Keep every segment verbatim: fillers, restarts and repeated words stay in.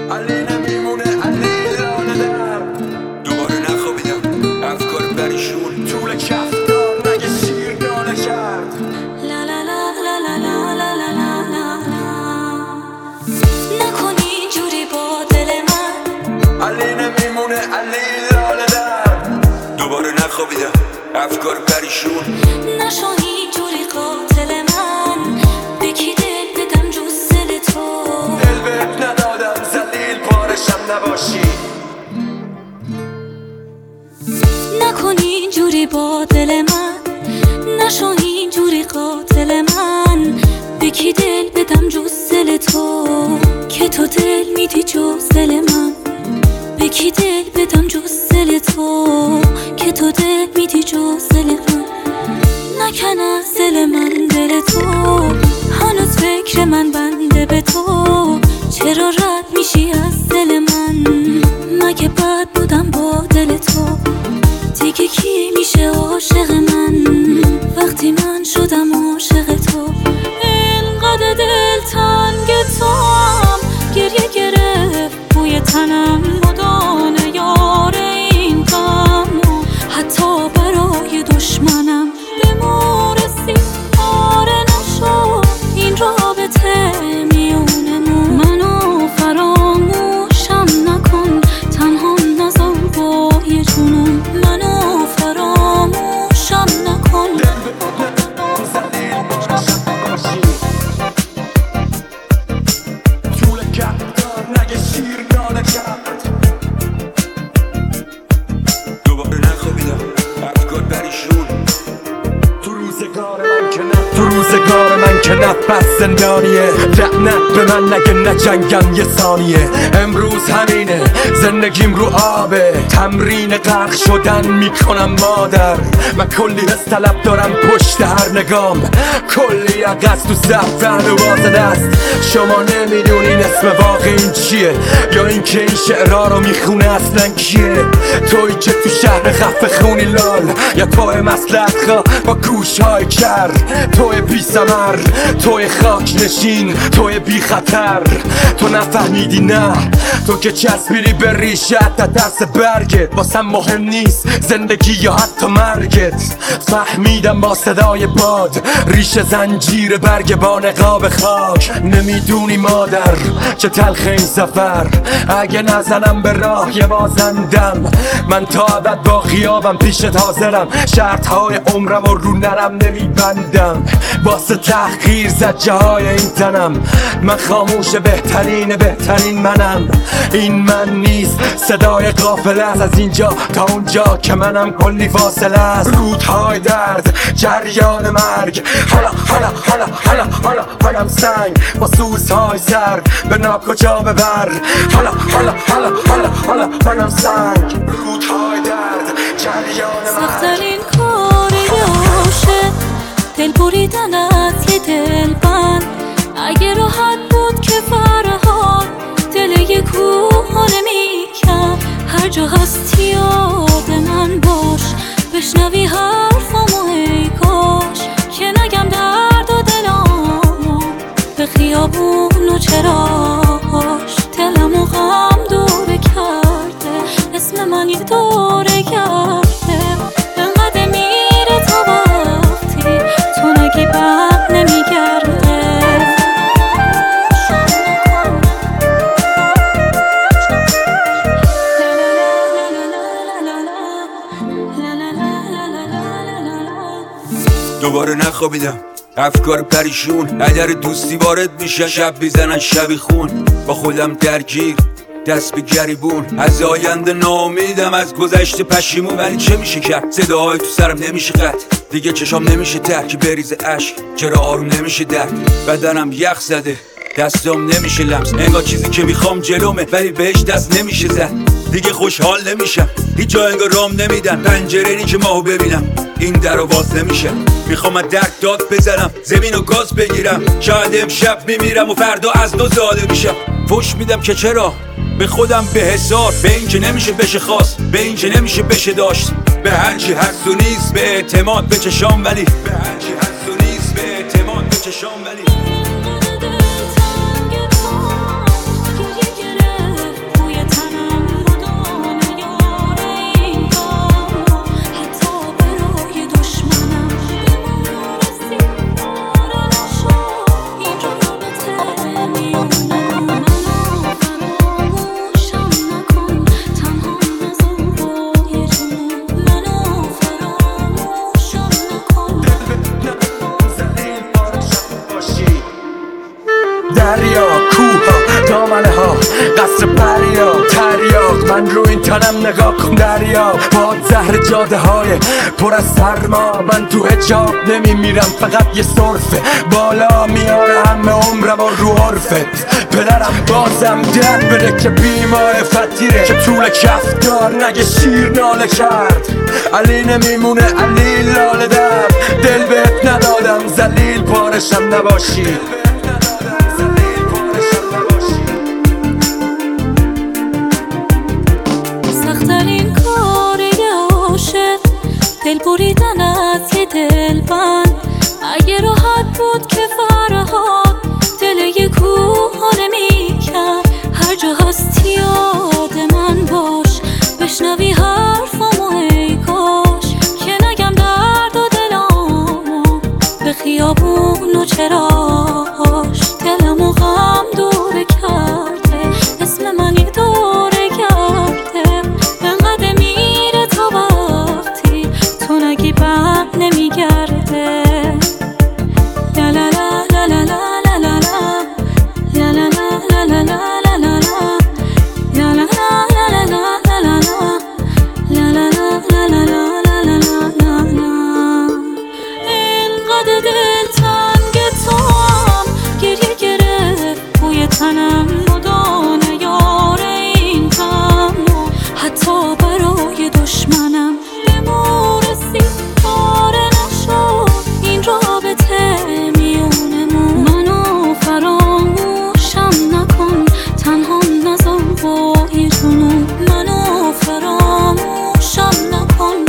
علی نمیمونه علی لاله در دوباره نخوابیدم افکار پریشون طول کفتار مگه شیر دانه کرد لا لا لا لا لا لا لا لا لا لا نکنی اینجوری با دل من علی نمیمونه علی لاله در دوباره نخوابیدم افکار پریشون نشو اینجوری قاتل من به کی دل بدم جز دل تو دل بهت ندادم ذلیل پارشم نباشی نکنی اینجوری با دل من نشو اینجوری قاتل من به کی دل بدم جز دل تو که تو دل میدی جز دل من به کی دل بدم جز دل تو که تو دل میدی جز دل من نکن از دل من دل تو هنوز فکر من بنده به تو چرا رد میشی از دل من مگه بد بودم با دل تو دیگه کی میشه عاشق من وقتی من شدم عاشق تو اینقدر دل تنگ تو هم گریه گرفت بوی تنم مدانه یار این غم حتی برای دشمنم بمورسی آره نشو این رابطه میونمون منو فراموشم نکن تنها نذار با یه جنون منو فراموشم نکن طول کفتار نگه شیر دانه کرد دوباره نخوابیدم افکار پریشون تو روزگار من که نه تو روزگار من که نفس زندانیه لعنت به من نگه نجنگم یه ثانیه امروز همینه زندگیم رو آبه تمرین غرق شدن میکنم مادر من کلی از طلب دارم پشت هر نگام کلی عقص تو زفتن و باز دست شما نمیدونین اسم واقع این چیه یا اینکه این شعرها رو میخونه اصلا کیه توی که تو شهر خفه خونی لال یا توی مسلحت خواه با گوشهای کر توی بی ثمر توی خاک نشین توی بی خطر تو نفهمیدی نه تو که چسبیدی به ریشت تا دست برگت واسم مهم نیست زندگی یا حتی مرگت فهمیدم با صدای باد ریش زنجیر برگ با نقاب خاک نمیدونی مادر چه تلخ این سفر اگه نزنم به راه یه بازندم من تا ابد با خیابم پیشت حاضرم شرط های عمرم و رو نرم نمیبندم واسه تحقیر زجه های این تنم من خاموش بهترین بهترین منم این من نیست صدای قافله است از اینجا تا اونجا که منم کلی فاصله است رودهای درد جریان مرگ حالا حالا حالا حالا حالا حالم سنگ با سوزهای سر به ناکجا ببر حالا حالا حالا حالا حالا حالم سنگ رودهای درد جریان مرگ سخت‌ترین کاری عاشق دل بریدن از یه دل بند اگه راحت بود که فرهاد دل یه کوه نمی‌کرد هر جا هستی یاد من باش بشنوی حرفامو ای کاش که نگم درد و دلامو به خیابون و چراغاش دلمو غم دوره کرده اسم من یه دوره کرده انقدر میره تا وقتی تو نگی بر نمیگرده دوباره نخوابیدم افکار پریشون اگر دوستی وارد میشن شب بیزنن شبی خون با خودم درگیر دست به گریبون از آینده ناامیدم از گذشته پشیمون ولی چه میشه کرد صداهای تو سرم نمیشه قطع دیگه چشام نمیشه ترکی بریز عشق چرا آروم نمیشه درد بدنم یخ زده دستام نمیشه لمس انگار چیزی که میخوام جلومه ولی بهش دست نمیشه زد دیگه خوشحال نمیشم هیچ جا انگار رام نمیدن پنجره نی که ماهو ببینم این درو باز نمیشه میخوام از درک داد بزنم زمین و گاز بگیرم شاید امشب میمیرم و فردا از دو زاده میشم فوش میدم که چرا به خودم به حسار به این که نمیشه بشه خواست به این که نمیشه بشه داشت به هرچی هست و نیست به اعتماد به چشام ولی به هرچی هست و نیست به اعتماد به چشام ولی منم نگاه کن دریا باد زهر جاده های پر از سرما من تو حجاب نمیمیرم فقط یه صرفه بالا میاره همه عمرم و رو عرفت پدرم بازم درد بده که بیمار فتیره که طول کفتار نگه شیر ناله کرد علی نمیمونه علی لاله در دل بهت ندادم ذلیل پارشم نباشی سخت‌ترین کار یه عاشق دل بریدن از یه دلبند اگه راحت بود که فرهاد دل یه کوه نمی‌کرد هر جا هستی یاد من باش بشنوی حرفامو ای کاش که نگم درد و دلامو به خیابون و چراش دلمو غم دوره کرده اسم منی دوره کرده انقدر میره تا وقتی تو نگی بر نمیگرده لا لا لا لا لا لا لا لا لا لا لا لا لا لا لا اینقدر دلتنگ توام گریه گرفت بوی تنم مدانه یار این غم حتی برای دشمنم بمورسی پاره نشد این رابطه میونمون منو فراموشم نکن تنها نذار با این جنون منو فراموشم نکن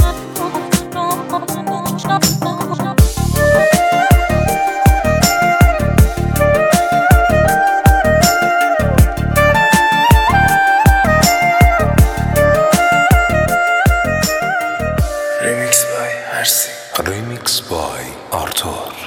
Remix by Arsi. Remix by Arthur.